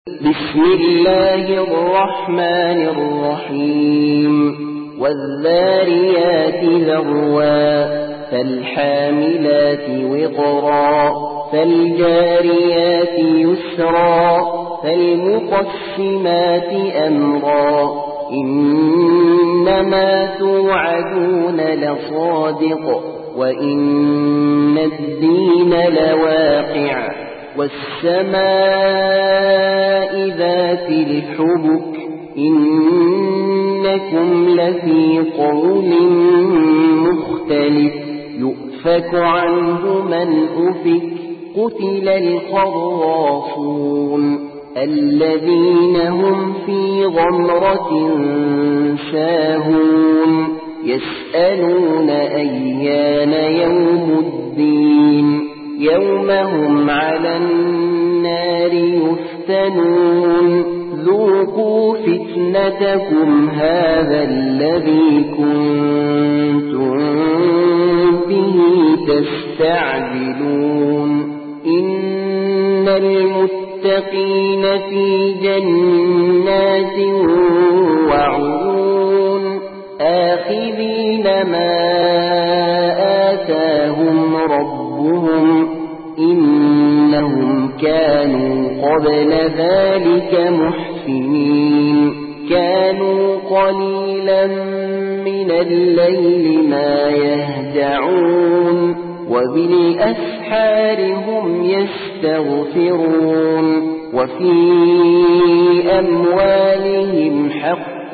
بسم الله الرحمن الرحيم والذاريات ذروا فالحاملات وقرا فالجاريات يسرا فالمقسمات أمرا إنما توعدون لصادق وإن الدين لواقع والسماء ذات الحبك إنكم لفي قول مختلف يؤفك عنه من أفك قتل الخراصون الذين هم في غمرة ساهون يسألون أيان يوم الدين يوم هم على النار يفتنون ذوقوا فتنتكم هذا الذي كنتم به تستعجلون إن المتقين في جنات وعيون آخذين ما آتاهم ربهم إنهم كانوا قبل ذلك محسنين كانوا قليلا من الليل ما يهجعون وبالأسحار هم يستغفرون وفي أموالهم حق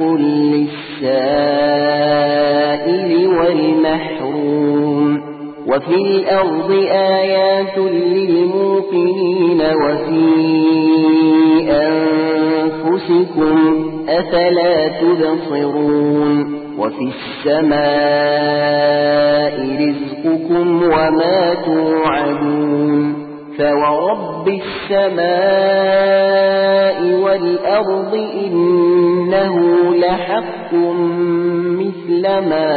للسائل والمحروم وفي الأرض آيات للموقنين وفي أنفسكم أفلا تبصرون وفي السماء رزقكم وما توعدون فورب السماء والأرض إنه لحق مثل ما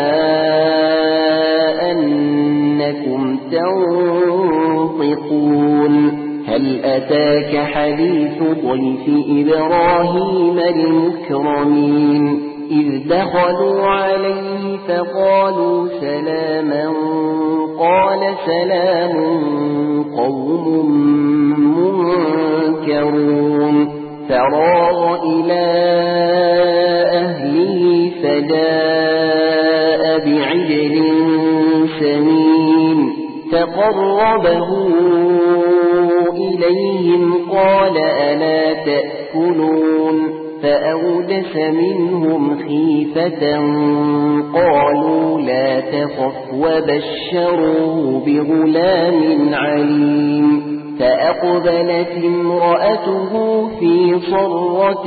أنكم تنطقون هل أتاك حديث ضيف إبراهيم المكرمين إذ دخلوا عليه فقالوا سلاما قال سلام قوم منكرون فراغ إلى أهله فجاء بعجل سمين فقربه إليهم قال ألا تأكلون فأوجس منهم خيفة قالوا لا تخف وبشروه بغلام عليم فأقبلت امرأته في صرة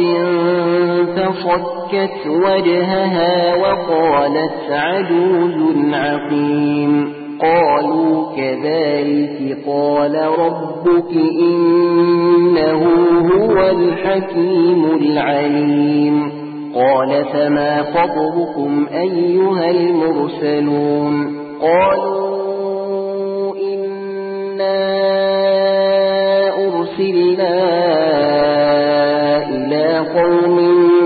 فصكت وجهها وقالت عجوز عقيم قالوا كذلك قال ربك إنه هو الحكيم العليم قال فما خطبكم أيها المرسلون قالوا إنا أرسلنا إلى قوم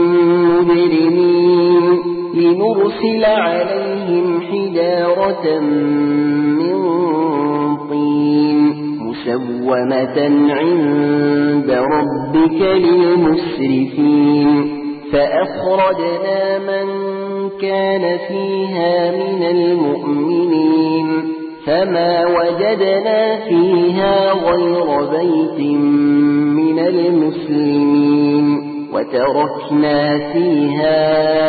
مجرمين لنرسل عليهم حجارة من طين مسومة عند ربك للمسرفين فأخرجنا من كان فيها من المؤمنين فما وجدنا فيها غير بيت من المسلمين وتركنا فيها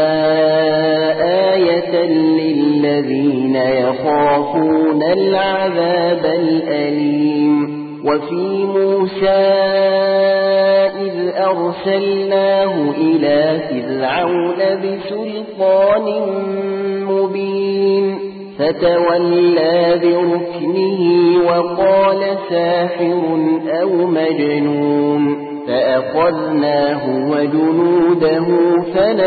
آية للذين يخافون العذاب الأليم وفي موسى إذ أرسلناه إلى فرعون بسلطان مبين فتولى بركنه وقال ساحر أو مجنون فأخذناه وجنوده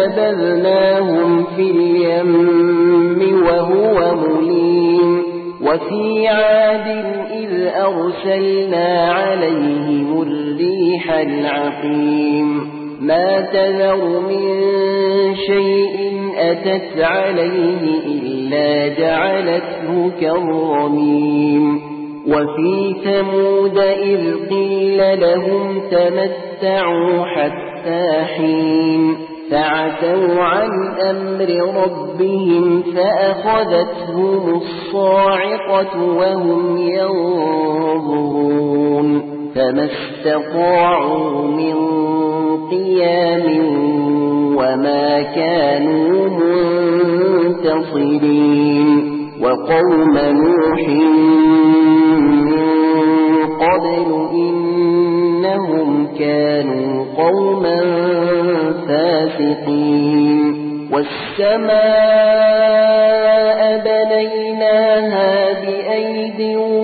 فنبذناهم في اليم وهو مليم وفي عاد إذ أرسلنا عليهم الريح العقيم ما تذر من شيء أتت عليه إلا جعلته كالرميم وفي ثمود إذ قيل لهم تمتعوا حتى حين فعتوا عن أمر ربهم فأخذتهم الصاعقة وهم ينظرون فما استطاعوا من قيام وما كانوا منتصرين وقوم نوح من قبل إنهم كانوا قوما فاسقين والسماء بنيناها بأيد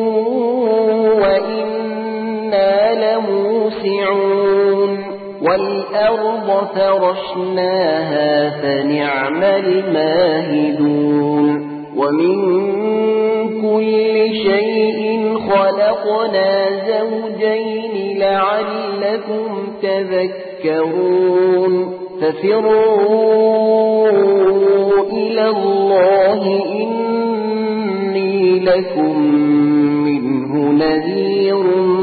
وإنا لموسعون والأرض فرشناها فنعم الماهدون ومن كل شيء خلقنا زوجين لعلكم تذكرون ففروا إلى الله إني لكم منه نذير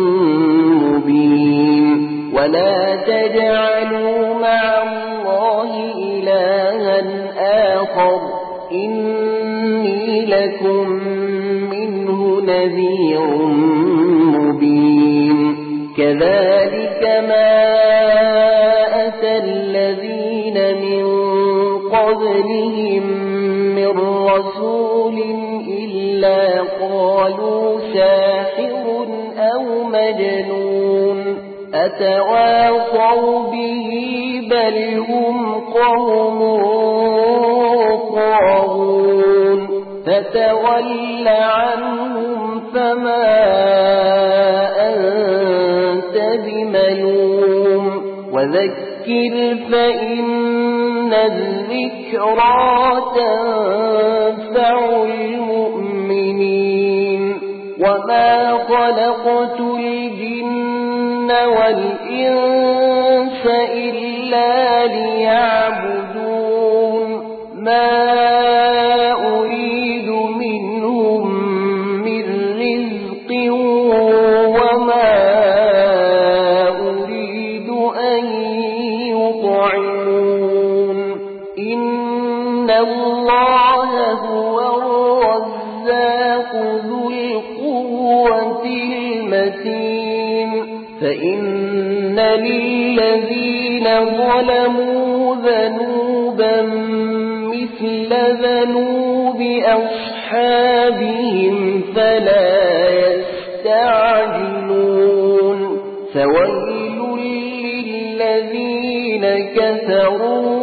مبين ولا تجعلوا مع الله إلها آخر إني لكم منه نذير مبين كذلك ما أتى الذين من قبلهم من رسول إلا قالوا ساحر أو مجنون أتواصوا به بل هم قوم طاغون فتول عنهم فما أنت بملوم وذكر فإن الذكرى تنفع المؤمنين وما خلقت الجن والإنس إلا ليعبدون ما أريد منهم من رزق وما أريد أن يطعمون إن الله هو الرزاق ذو القوة المتين فإن للذين ظلموا ذنوبا مثل ذنوب أصحابهم فلا يستعجلون فويل للذين كفروا